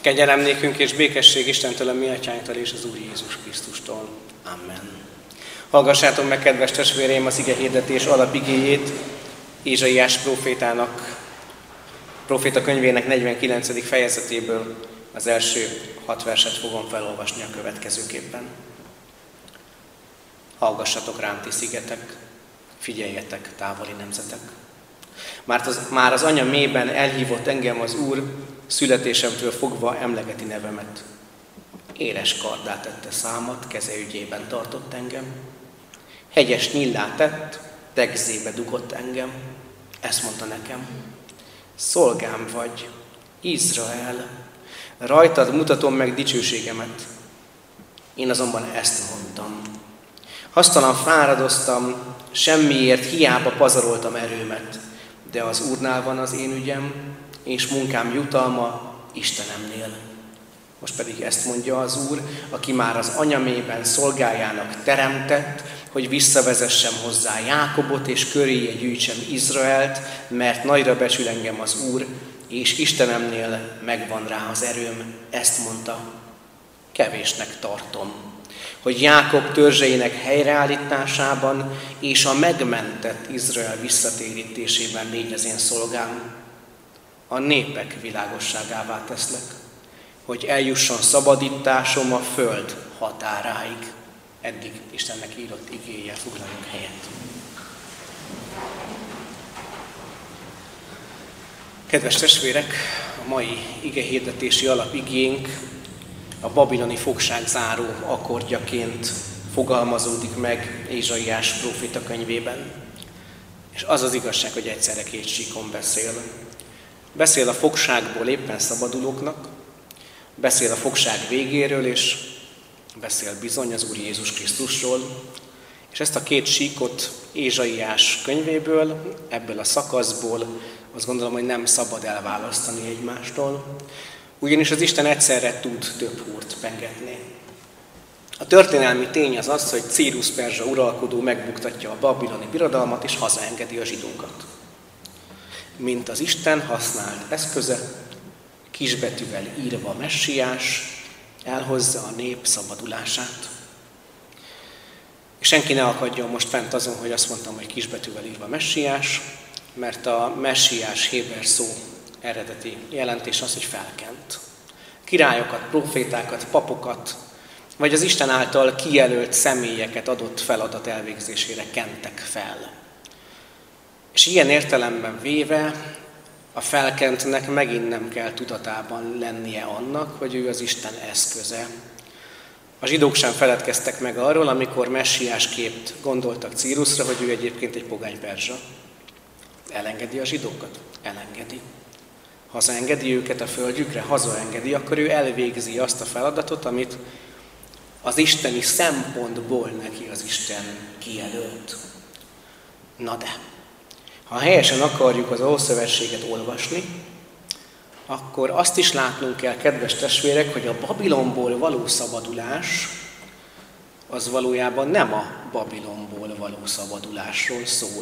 Kegyelem nékünk és békesség Istentől, a mi atyánktól és az Úr Jézus Krisztustól. Amen. Hallgassátok meg, kedves testvéreim, az ige hirdetés alapigéjét Ézsaiás próféta könyvének 49. fejezetéből. Az első 6 verset fogom felolvasni a következőképpen. Hallgassatok rám, ti szigetek, figyeljetek, távoli nemzetek. Már az anya mélyben elhívott engem az Úr, születésemtől fogva emlegeti nevemet. Éles kardá tette számat, keze ügyében tartott engem. Hegyes nyíllá tett, tegzébe dugott engem. Ezt mondta nekem: szolgám vagy, Izrael, rajtad mutatom meg dicsőségemet. Én azonban ezt mondtam: hasztalan fáradoztam, semmiért hiába pazaroltam erőmet, de az Úrnál van az én ügyem, és munkám jutalma Istenemnél. Most pedig ezt mondja az Úr, aki már az anyamében szolgájának teremtett, hogy visszavezessem hozzá Jákobot, és köréje gyűjtsem Izraelt, mert nagyra becsül engem az Úr, és Istenemnél megvan rá az erőm. Ezt mondta: kevésnek tartom, hogy Jákob törzseinek helyreállításában és a megmentett Izrael visszatérítésében légy az én szolgám. A népek világosságává teszlek, hogy eljusson szabadításom a föld határáig. Eddig Istennek írott igéje, foglaljunk helyet. Kedves testvérek, a mai igehirdetési alapigénk a babiloni fogság záró akkordjaként fogalmazódik meg Ézsaiás próféta könyvében. És az az igazság, hogy egyszerre két síkon beszél. Beszél a fogságból éppen szabadulóknak, beszél a fogság végéről, és beszél bizony az Úr Jézus Krisztusról. És ezt a két síkot Ézsaiás könyvéből, ebből a szakaszból azt gondolom, hogy nem szabad elválasztani egymástól, ugyanis az Isten egyszerre tud több húrt pengetni. A történelmi tény az az, hogy Círus perzsa uralkodó megbuktatja a babiloni birodalmat és hazaengedi a zsidókat. Mint az Isten használt eszköze, kisbetűvel írva Messiás, elhozza a nép szabadulását. És senki ne akadjon most fent azon, hogy azt mondtam, hogy kisbetűvel írva Messiás, mert a Messiás héber szó eredeti jelentés az, hogy felkent. Királyokat, profétákat, papokat, vagy az Isten által kijelölt személyeket adott feladat elvégzésére kentek fel. És ilyen értelemben véve a felkentnek megint nem kell tudatában lennie annak, hogy ő az Isten eszköze. A zsidók sem feledkeztek meg arról, amikor messiásképp gondoltak Círusra, hogy ő egyébként egy pogány perzsa. Elengedi a zsidókat? Elengedi. Hazaengedi őket a földjükre? Hazaengedi, akkor ő elvégzi azt a feladatot, amit az isteni szempontból neki az Isten kijelölt. Na de, ha helyesen akarjuk az Ószövetséget olvasni, akkor azt is látnunk kell, kedves testvérek, hogy a Babilonból való szabadulás az valójában nem a Babilonból való szabadulásról szól,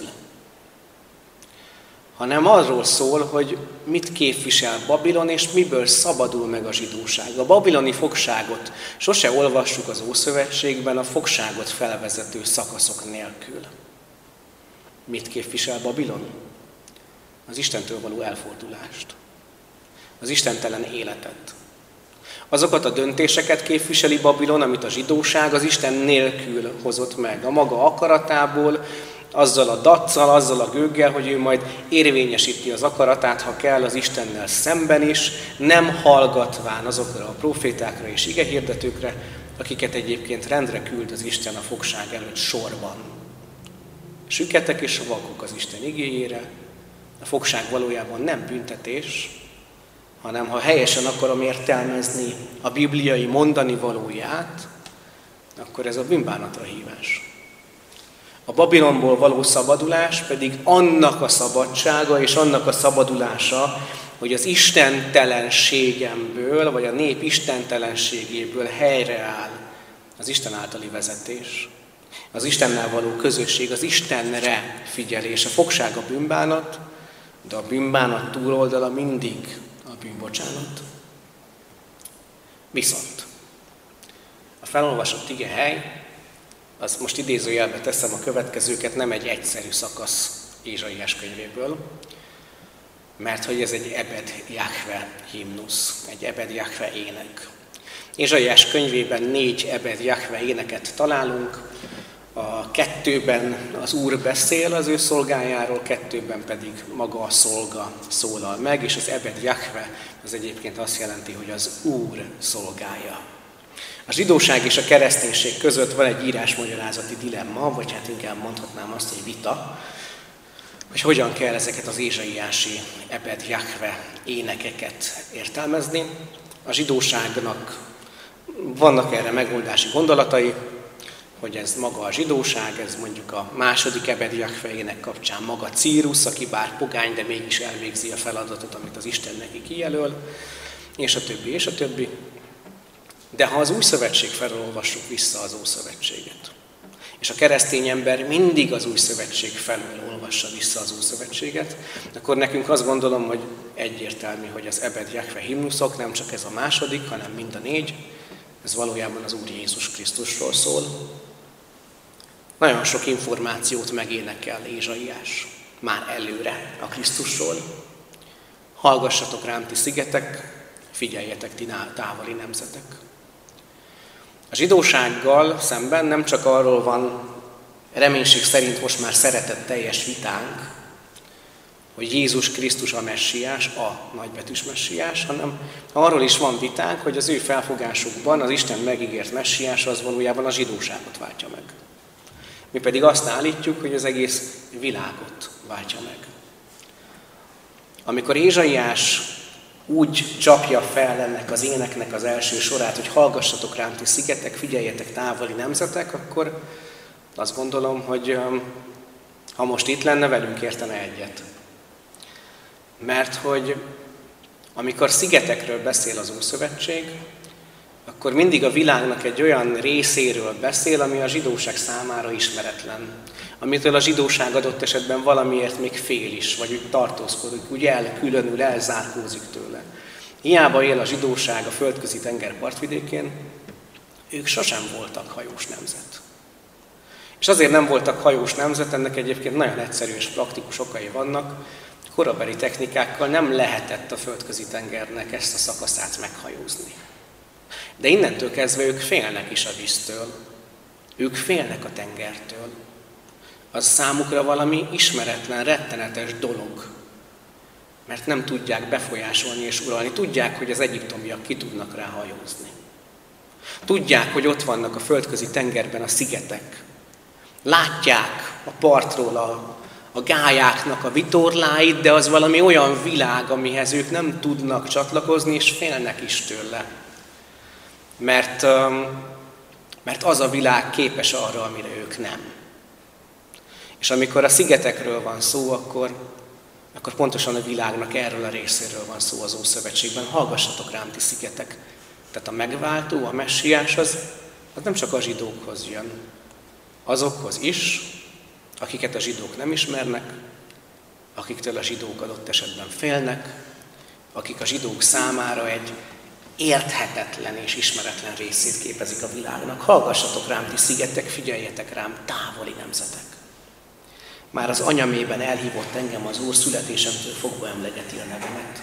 hanem arról szól, hogy mit képvisel Babilon, és miből szabadul meg a zsidóság. A babiloni fogságot sose olvassuk az Ószövetségben a fogságot felvezető szakaszok nélkül. Mit képvisel Babilon? Az Istentől való elfordulást. Az istentelen életet. Azokat a döntéseket képviseli Babilon, amit a zsidóság az Isten nélkül hozott meg. A maga akaratából, azzal a daccal, azzal a gőggel, hogy ő majd érvényesíti az akaratát, ha kell, az Istennel szemben is, nem hallgatván azokra a profétákra és igehirdetőkre, akiket egyébként rendre küld az Isten a fogság előtt sorban. Süketek és vakok az Isten igéjére. A fogság valójában nem büntetés, hanem ha helyesen akarom értelmezni a bibliai mondani valóját, akkor ez a bűnbánatra hívás. A Babilonból való szabadulás pedig annak a szabadsága és annak a szabadulása, hogy az istentelenségemből, vagy a nép istentelenségéből helyreáll az Isten általi vezetés. Az Istennel való közösség, az Istenre figyelés. A fogság a bűnbánat, de a bűnbánat túloldala mindig a bűnbocsánat. Viszont a felolvasott igehely, az most idézőjelbe teszem a következőket, nem egy egyszerű szakasz Ézsaiás könyvéből, mert hogy ez egy Ebed Jahve himnusz, egy Ebed Jahve ének. Ézsaiás könyvében 4 Ebed Jahve éneket találunk, a 2-ben az Úr beszél az ő szolgájáról, 2-ben pedig maga a szolga szólal meg, és az Ebed Jahve az egyébként azt jelenti, hogy az Úr szolgája. A zsidóság és a kereszténység között van egy írásmagyarázati dilemma, vagy hát inkább mondhatnám azt, hogy vita, hogy hogyan kell ezeket az ézsaiási Ebed Jahve énekeket értelmezni. A zsidóságnak vannak erre megoldási gondolatai, hogy ez maga a zsidóság, ez mondjuk a második Ebed Jahve ének kapcsán maga Círusz, aki bár pogány, de mégis elvégzi a feladatot, amit az Isten neki kijelöl, és a többi, és a többi. De ha az Új Szövetség felől olvassuk vissza az Ószövetséget, és a keresztény ember mindig az Új Szövetség felől olvassa vissza az Ószövetséget, akkor nekünk azt gondolom, hogy egyértelmű, hogy az Ebed Jahve himnuszok, nem csak ez a második, hanem mind a 4, ez valójában az Úr Jézus Krisztusról szól. Nagyon sok információt megénekel Ézsaiás már előre a Krisztusról. Hallgassatok rám, ti szigetek, figyeljetek, ti távoli nemzetek. A zsidósággal szemben nem csak arról van reménység szerint most már szeretetteljes vitánk, hogy Jézus Krisztus a messiás, a nagybetűs messiás, hanem arról is van vitánk, hogy az ő felfogásukban az Isten megígért messiás az valójában a zsidóságot váltja meg. Mi pedig azt állítjuk, hogy az egész világot váltja meg. Amikor Ézsaiás úgy csapja fel ennek az éneknek az első sorát, hogy hallgassatok rám, ti szigetek, figyeljetek, távoli nemzetek, akkor azt gondolom, hogy ha most itt lenne, velünk értene egyet. Mert hogy amikor szigetekről beszél az Ószövetség, akkor mindig a világnak egy olyan részéről beszél, ami a zsidóság számára ismeretlen. Amitől a zsidóság adott esetben valamiért még fél is, vagy úgy tartózkodik, úgy elkülönül, elzárkózik tőle. Hiába él a zsidóság a földközi tenger partvidékén, ők sosem voltak hajós nemzet. És azért nem voltak hajós nemzet, ennek egyébként nagyon egyszerű és praktikus okai vannak. Korabeli technikákkal nem lehetett a földközi tengernek ezt a szakaszát meghajózni. De innentől kezdve ők félnek is a víztől. Ők félnek a tengertől. Az számukra valami ismeretlen, rettenetes dolog. Mert nem tudják befolyásolni és uralni. Tudják, hogy az egyiptomiak ki tudnak rá hajózni. Tudják, hogy ott vannak a földközi tengerben a szigetek. Látják a partról a gályáknak a vitorláit, de az valami olyan világ, amihez ők nem tudnak csatlakozni, és félnek is tőle. Mert az a világ képes arra, amire ők nem. És amikor a szigetekről van szó, akkor pontosan a világnak erről a részéről van szó az Ószövetségben. Hallgassatok rám, ti szigetek. Tehát a megváltó, a messiás az nem csak a zsidókhoz jön. Azokhoz is, akiket a zsidók nem ismernek, akiktől a zsidók adott esetben félnek, akik a zsidók számára egy érthetetlen és ismeretlen részét képezik a világnak. Hallgassatok rám, ti szigetek, figyeljetek rám, távoli nemzetek. Már az anyamében elhívott engem az Úr, születésemtől fogva emlegeti a nevemet.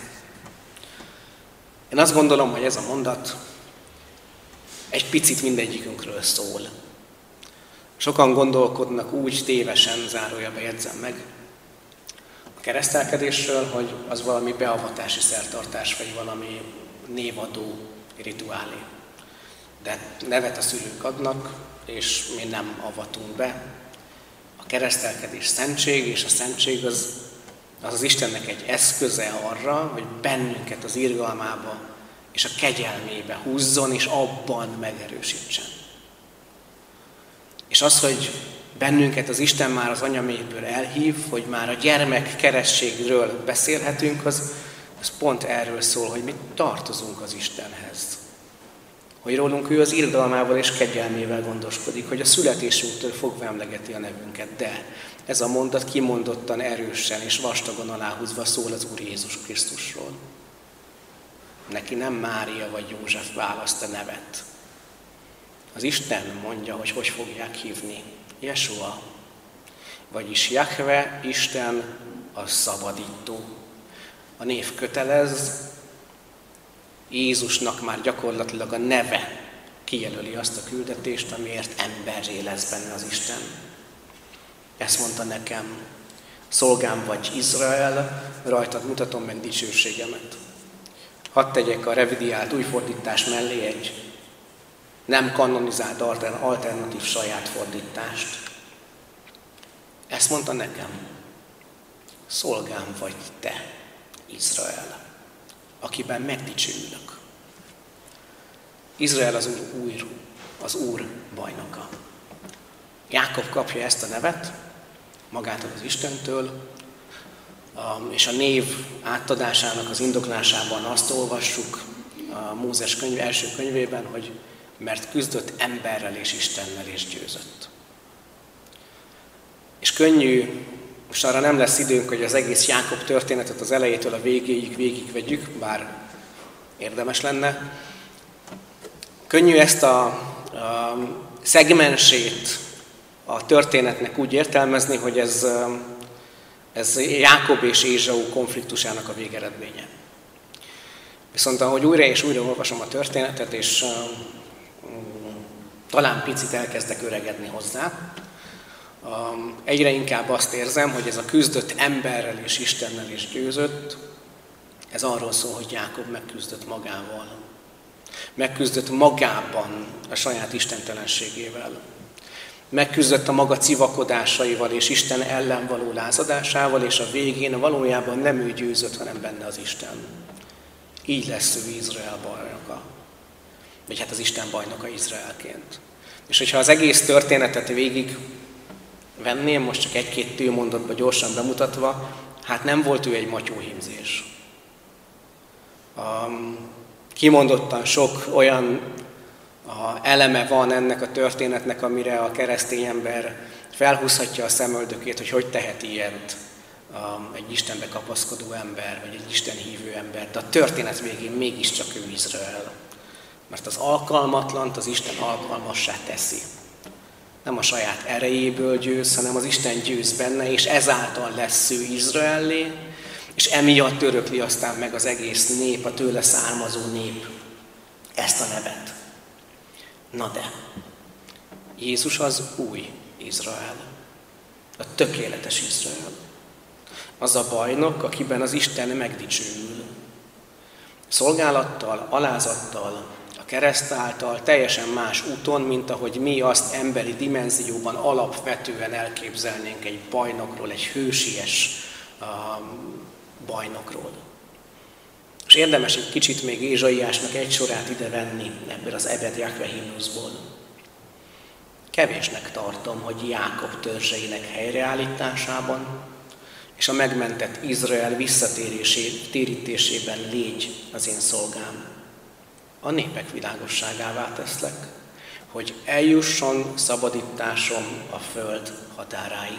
Én azt gondolom, hogy ez a mondat egy picit mindegyikünkről szól. Sokan gondolkodnak úgy tévesen, zárójelbe jegyzem meg, a keresztelkedésről, hogy az valami beavatási szertartás, vagy valami névadó rituálé. De nevet a szülők adnak, és mi nem avatunk be. A keresztelkedés szentség, és a szentség az Istennek egy eszköze arra, hogy bennünket az irgalmába és a kegyelmébe húzzon, és abban megerősítsen. És az, hogy bennünket az Isten már az anyaméből elhív, hogy már a gyermek keresztségről beszélhetünk, az pont erről szól, hogy mi tartozunk az Istenhez. Hogy rólunk ő az irgalmával és kegyelmével gondoskodik, hogy a születésünktől fogva emlegeti a nevünket. De ez a mondat kimondottan erősen és vastagon aláhúzva szól az Úr Jézus Krisztusról. Neki nem Mária vagy József választ a nevet. Az Isten mondja, hogy hogy fogják hívni. Jesua, vagyis Jahve, Isten a szabadító. A név kötelez, Jézusnak már gyakorlatilag a neve kijelöli azt a küldetést, amiért emberré lesz benne az Isten. Ezt mondta nekem, szolgám vagy Izrael, rajtad mutatom meg dicsőségemet. Hadd tegyek a revidiált újfordítás mellé egy nem kanonizált alternatív saját fordítást. Ezt mondta nekem, szolgám vagy te, Izrael, akiben megdicsőülök. Izrael az Úr bajnoka. Jákob kapja ezt a nevet, magától az Istentől, és a név átadásának az indoklásában azt olvassuk a Mózes első könyvében, hogy mert küzdött emberrel és Istennel és győzött. És könnyű, most arra nem lesz időnk, hogy az egész Jákob történetet az elejétől a végéig végigvegyük, bár érdemes lenne. Könnyű ezt a szegmensét a történetnek úgy értelmezni, hogy ez Jákob és Ézsau konfliktusának a végeredménye. Viszont ahogy újra és újra olvasom a történetet, és talán picit elkezdek öregedni hozzá, egyre inkább azt érzem, hogy ez a küzdött emberrel és Istennel is győzött, ez arról szól, hogy Jákob megküzdött magával. Megküzdött magában a saját istentelenségével. Megküzdött a maga civakodásaival és Isten ellen való lázadásával, és a végén valójában nem ő győzött, hanem benne az Isten. Így lesz ő Izrael bajnoka. Vagy hát az Isten bajnoka Izraelként. És hogyha az egész történetet végig venném, most csak egy-két tőmondatba gyorsan bemutatva, hát nem volt ő egy matyóhímzés. Kimondottan sok olyan eleme van ennek a történetnek, amire a keresztény ember felhúzhatja a szemöldökét, hogy teheti ilyet egy Istenbe kapaszkodó ember, vagy egy Isten hívő ember. De a történet végén mégiscsak ő Izrael. Mert az alkalmatlant az Isten alkalmassá teszi. Nem a saját erejéből győz, hanem az Isten győz benne, és ezáltal lesz ő Izraellé, és emiatt örökli aztán meg az egész nép, a tőle származó nép ezt a nevet. Na de, Jézus az új Izrael, a tökéletes Izrael. Az a bajnok, akiben az Isten megdicsőül. Szolgálattal, alázattal, a kereszt által teljesen más úton, mint ahogy mi azt emberi dimenzióban alapvetően elképzelnénk egy bajnokról, egy hősies bajnokról. És érdemes egy kicsit még Ézsaiásnak egy sorát ide venni ebből az Ebed Jahve himnuszból. Kevésnek tartom, hogy Jákob törzseinek helyreállításában és a megmentett Izrael visszatérítésében légy az én szolgám. A népek világosságává teszlek, hogy eljusson szabadításom a föld határáig.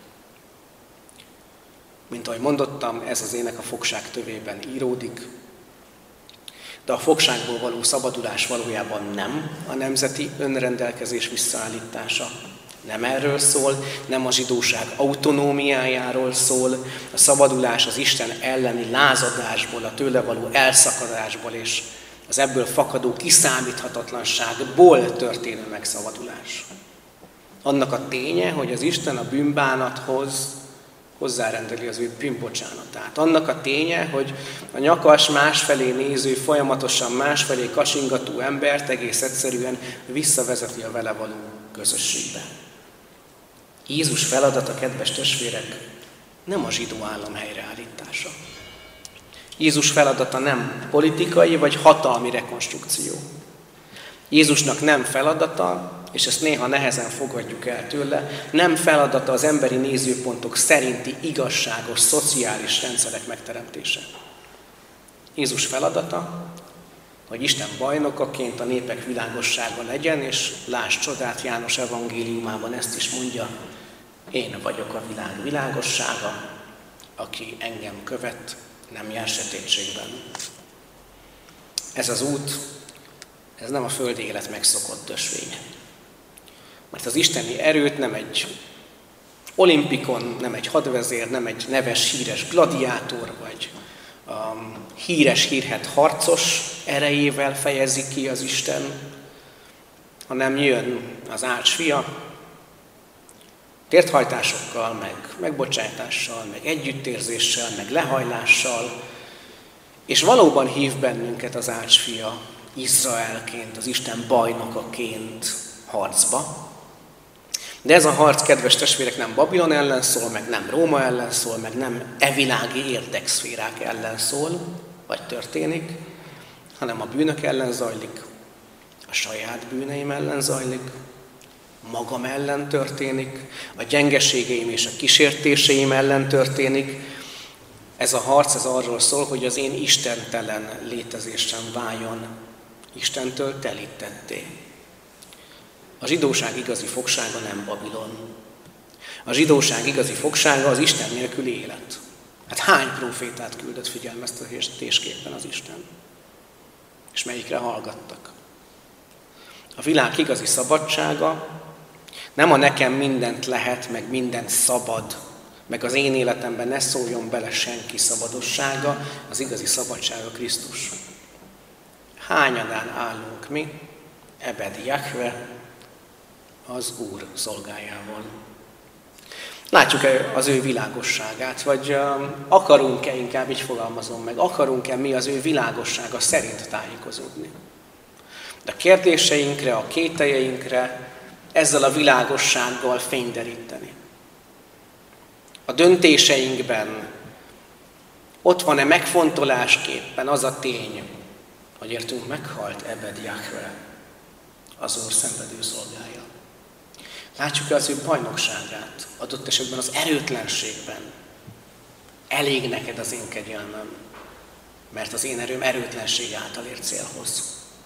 Mint ahogy mondottam, ez az ének a fogság tövében íródik, de a fogságból való szabadulás valójában nem a nemzeti önrendelkezés visszaállítása. Nem erről szól, nem a zsidóság autonómiájáról szól, a szabadulás az Isten elleni lázadásból, a tőle való elszakadásból és az ebből fakadó kiszámíthatatlanságból történő megszabadulás. Annak a ténye, hogy az Isten a bűnbánathoz hozzárendeli az ő bűnbocsánatát. Annak a ténye, hogy a nyakas másfelé néző, folyamatosan másfelé kasingató embert egész egyszerűen visszavezeti a vele való közösségbe. Jézus feladata, kedves testvérek, nem a zsidó állam helyreállítása. Jézus feladata nem politikai vagy hatalmi rekonstrukció. Jézusnak nem feladata, és ezt néha nehezen fogadjuk el tőle, nem feladata az emberi nézőpontok szerinti igazságos, szociális rendszerek megteremtése. Jézus feladata, hogy Isten bajnokaként a népek világossága legyen, és lásd csodát, János evangéliumában ezt is mondja, én vagyok a világ világossága, aki engem követ, nem jár sötétségben. Ez az út, ez nem a földi élet megszokott ösvénye. Mert az isteni erőt nem egy olimpikon, nem egy hadvezér, nem egy neves, híres gladiátor, vagy híres, hírhedt harcos erejével fejezi ki az Isten, hanem jön az ács fia, térthajtásokkal, meg megbocsátással, meg együttérzéssel, meg lehajlással, és valóban hív bennünket az ács fia Izraelként, az Isten bajnokaként harcba. De ez a harc, kedves testvérek, nem Babilon ellen szól, meg nem Róma ellen szól, meg nem evilági érdekszférák ellen szól, vagy történik, hanem a bűnök ellen zajlik, a saját bűneim ellen zajlik, magam ellen történik, a gyengeségeim és a kísértéseim ellen történik. Ez a harc ez arról szól, hogy az én istentelen létezésem váljon Istentől telítetté. A zsidóság igazi fogsága nem Babilon. A zsidóság igazi fogsága az Isten nélküli élet. Hát hány prófétát küldött figyelmeztetésképpen az Isten? És melyikre hallgattak? A világ igazi szabadsága nem a nekem mindent lehet, meg mindent szabad, meg az én életemben ne szóljon bele senki szabadossága, az igazi szabadsága Krisztus. Hányadán állunk mi, Ebed Jahve, az Úr szolgájával. Látjuk-e az ő világosságát, vagy akarunk-e, inkább így fogalmazom meg, akarunk-e mi az ő világossága szerint tájékozódni? De a kérdéseinkre, a kételjeinkre ezzel a világossággal fényderíteni. A döntéseinkben ott van-e megfontolásképpen az a tény, hogy értünk meghalt Ebed Jahve, az Úr szenvedő szolgája. Látjuk az ő bajnokságát, adott esetben az erőtlenségben. Elég neked az én kegyelmem, mert az én erőm erőtlenség által ér célhoz.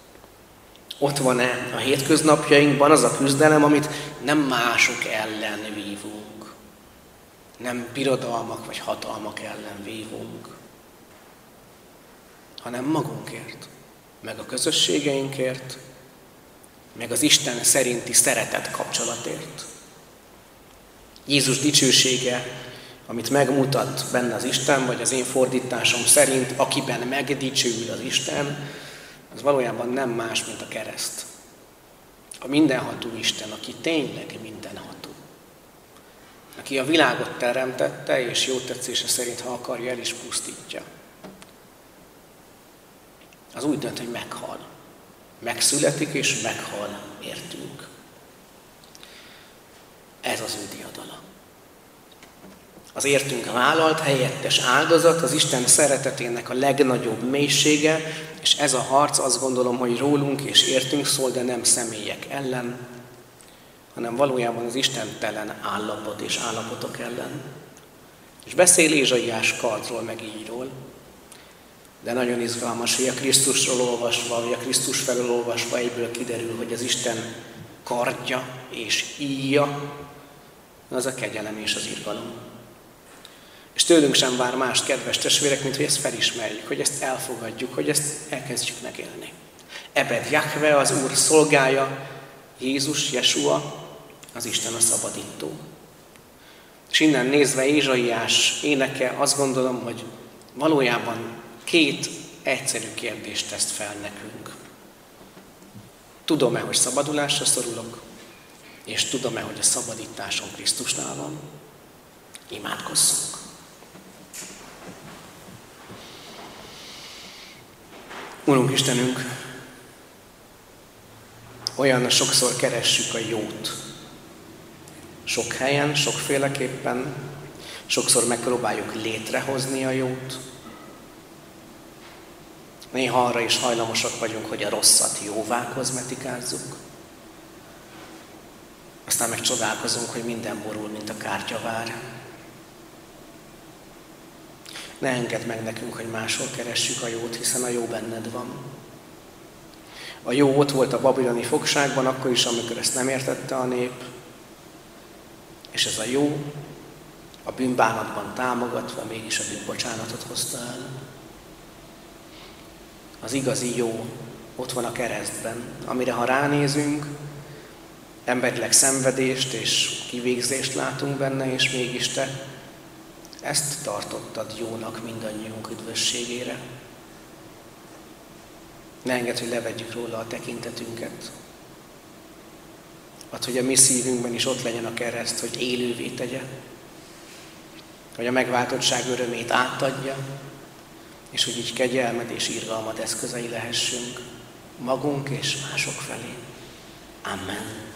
Ott van-e a hétköznapjainkban az a küzdelem, amit nem mások ellen vívunk, nem birodalmak vagy hatalmak ellen vívunk, hanem magunkért, meg a közösségeinkért, meg az Isten szerinti szeretet kapcsolatért. Jézus dicsősége, amit megmutat benne az Isten, vagy az én fordításom szerint, akiben megdicsőül az Isten, az valójában nem más, mint a kereszt. A mindenható Isten, aki tényleg mindenható. Aki a világot teremtette, és jó tetszése szerint, ha akarja, el is pusztítja. Az úgy dönt, hogy meghal. Megszületik és meghal értünk. Ez az ő diadala. Az értünk vállalt helyettes áldozat, az Isten szeretetének a legnagyobb mélysége, és ez a harc azt gondolom, hogy rólunk és értünk szól, de nem személyek ellen, hanem valójában az istentelen állapot és állapotok ellen. És beszél Ézsaiás kardról meg ígyról, de nagyon izgalmas, hogy a Krisztusról olvasva, vagy a Krisztus felől olvasva egyből kiderül, hogy az Isten kardja és íja, az a kegyelem és az irgalom. És tőlünk sem vár más, kedves testvérek, mint hogy ezt felismerjük, hogy ezt elfogadjuk, hogy ezt elkezdjük megélni. Ebed Jahve, az Úr szolgája, Jézus, Jesua, az Isten a szabadító. És innen nézve Ézsaiás éneke, azt gondolom, hogy valójában két egyszerű kérdést tesz fel nekünk. Tudom-e, hogy szabadulásra szorulok, és tudom-e, hogy a szabadításom Krisztusnál van? Imádkozzunk. Urunk Istenünk, olyan sokszor keressük a jót. Sok helyen, sokféleképpen, sokszor megpróbáljuk létrehozni a jót. Néha arra is hajlamosak vagyunk, hogy a rosszat jóvá kozmetikázzuk. Aztán meg csodálkozunk, hogy minden borul, mint a kártyavár. Ne engedd meg nekünk, hogy máshol keressük a jót, hiszen a jó benned van. A jó ott volt a babiloni fogságban, akkor is, amikor ezt nem értette a nép. És ez a jó a bűnbánatban támogatva mégis a bűnbocsánatot hozta el. Az igazi jó ott van a keresztben, amire ha ránézünk, emberileg szenvedést és kivégzést látunk benne, és mégis Te ezt tartottad jónak mindannyiunk üdvösségére. Ne engedd, hogy levegyük róla a tekintetünket. Add, hogy a mi szívünkben is ott legyen a kereszt, hogy élővé tegye, hogy a megváltottság örömét átadja, és hogy így kegyelmed és irgalmad eszközei lehessünk magunk és mások felé. Amen.